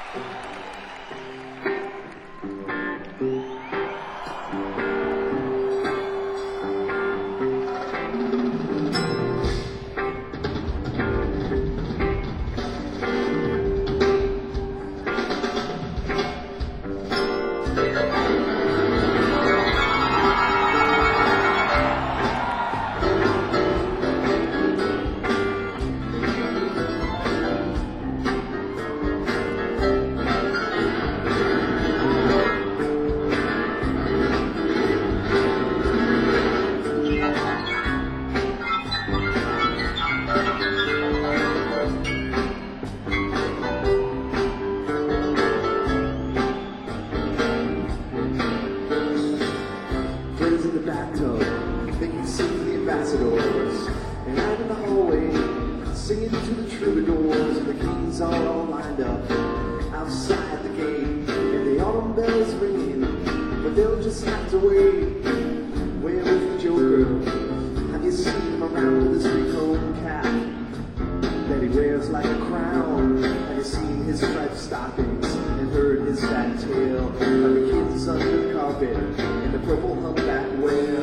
In the bathtub, they can see the ambassadors, and out in the hallway, singing to the troubadours, and the kings are all lined up outside the gate, and the autumn bells ringing, but they'll just have to wait. Where is the Joker? Have you seen him around with his three-comb cap that he wears like a crown? Have you seen his striped stockings and heard his fat tale of the kids under the carpet and the purple humpback whale?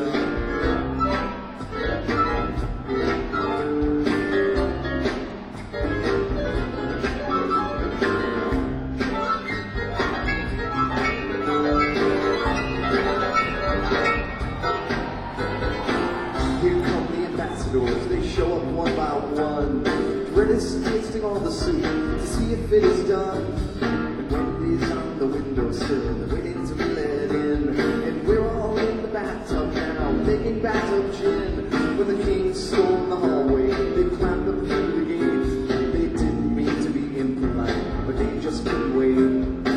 Here come the ambassadors, they show up one by one. British tasting all the soup to see if it is done. And Wendy's on the windowsill, waiting to be let in. And we're all in the bathtub now, making bathtub gin. When the kings storm the hallway, they climbed up through the gates. They didn't mean to be impolite, but they just couldn't wait.